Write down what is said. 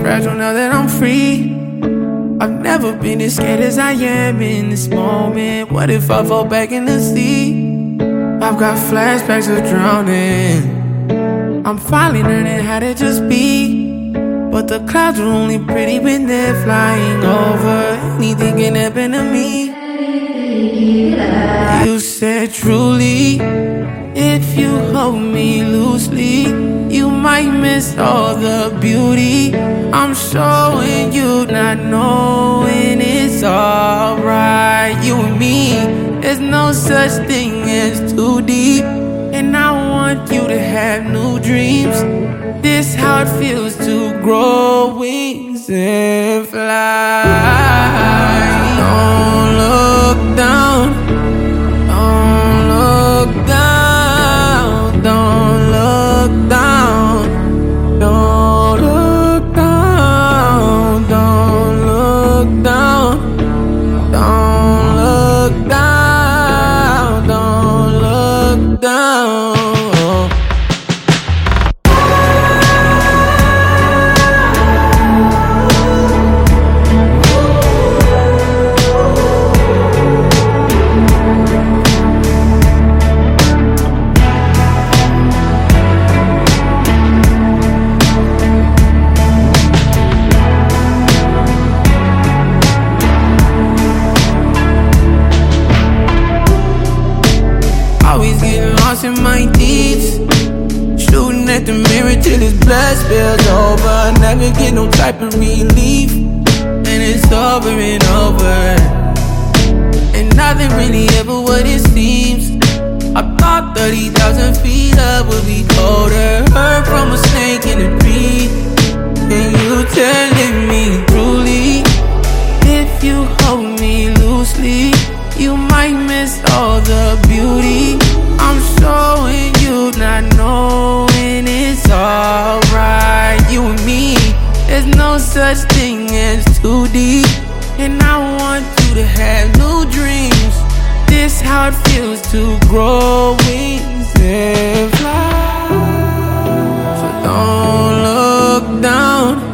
fragile now that I'm free. I've never been as scared as I am in this moment. What if I fall back in the sea? I've got flashbacks of drowning. I'm finally learning how to just be. But the clouds are only pretty when they're flying over. Anything can happen to me. You said truly, if you hold me loosely, you might miss all the beauty I'm showing you, not knowing it's alright. You and me, there's no such thing as too deep. And I want you to have new dreams. This how it feels to grow wings and fly. Don't look down. Don't look down. Don't look down. Don't look down. Don't look down. Don't look down. Don't look down. Always getting lost in my deeds, shooting at the mirror till his blood spills over. Never get no type of relief, and it's over and over. And nothing really ever what it seems. I thought 30,000 feet up would be colder. Heard from a snake in a tree, and you telling me truly, if you hold me loosely, you might miss all the beauty I'm showing you, not knowing it's alright. You and me, there's no such thing as too deep. And I want you to have new dreams. This how it feels to grow wings and fly. So don't look down.